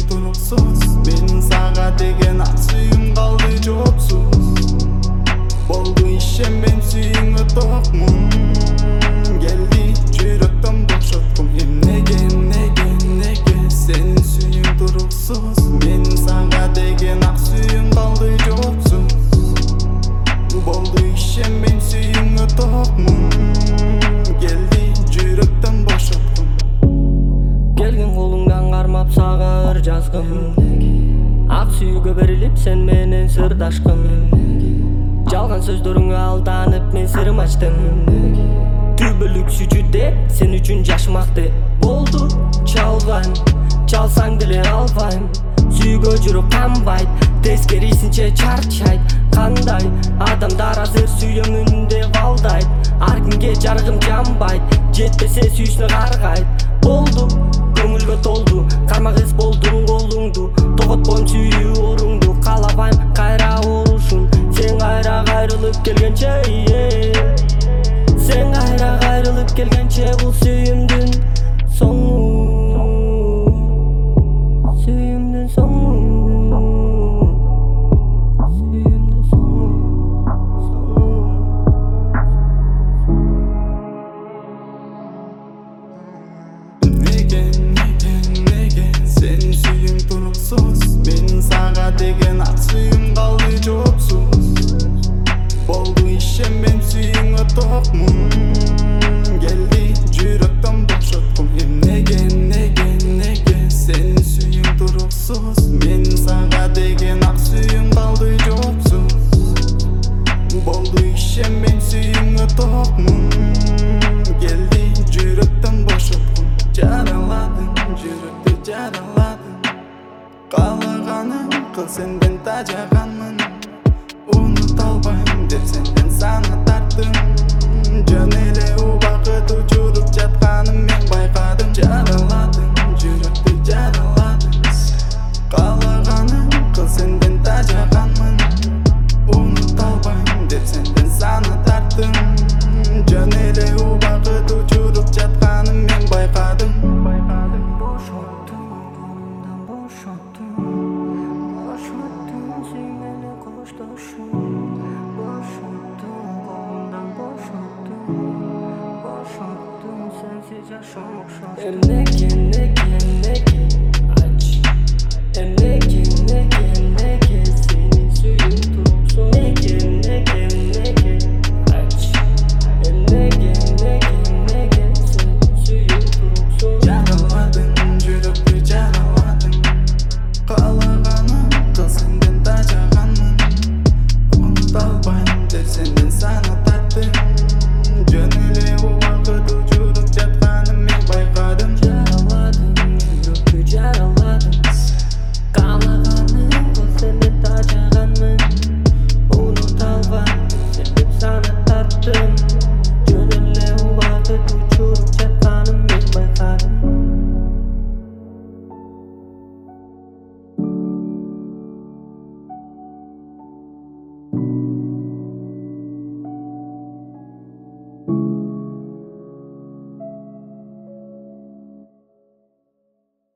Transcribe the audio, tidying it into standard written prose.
turuksuz. Menin sağa degen ak suyum kaldı jopsuz. Boldu işemem suyuңа tokmun. Geldi жүрөктөн бошоткум. Nege senin suyuң turuksuz. Menin sağa degen ak suyum kaldı jopsuz. Boldu işemem suyuңа tokmun. Geldi жүрөктөн бошоткум. Келген колуңдан кармап сага ыр жазгым. Ак сүйгө берилип сен менен сырдашкым. Жалган сөздөрүңө алданып мен сырым ачтым. Түбөлүк сүчү деп сен үчүн жашмакты. Болду чалган, чалсаң деле албайм. Сүйгө жүрүп канбайт, тескерисинче чарчайт. Кандай адамдар азыр сүйөмүн деп алдайт. Ар күнге жарыгым жамбайт, жетпесе сүйүшүнө каргайт. Болду, көңүлгө толду, кармак эс болдуң колуңду. Тоготпойм сүйүү оруңду, каалабайм кайра орушун. Сен кайра кайрылып келгенче, сен кайра кайрылып келгенче бул сүйүмдүн соңу. Сүйүмдүн соңу. Сүйүмдүн соңу. Nege senin suyuң turuksuz. Menin sağa degen ak suyum kaldı jopsuz. Boldu işemem suyuңа tokmun. Geldi жүрөктөн бошоткум. Nege senin suyuң turuksuz. Menin sağa degen ak suyum kaldı jopsuz. Boldu işemem suyuңа tokmun. Geldi жүрөктөн бошоткум. Жараладың, жүрөктү жараладың. Каалаганың кыл сенден тажаганмын. Унута албайм деп сенден сана тарттым. Жөн эле убакыт учуруп жатканын мен байкадым. Жараладың, жүрөктү жараладың. Каалаганың кыл сенден тажаганмын. Унута албайм деп сенден сана тарттым. Жөн эле убакыт учуруп жатканын мен байкадым. Boşottun, kolumdan boşottun. Boşottun, suyumene koştuşun. Boşottun, kolumdan boşottun. Boşottun, sensiz yaşamak şaştım. Nege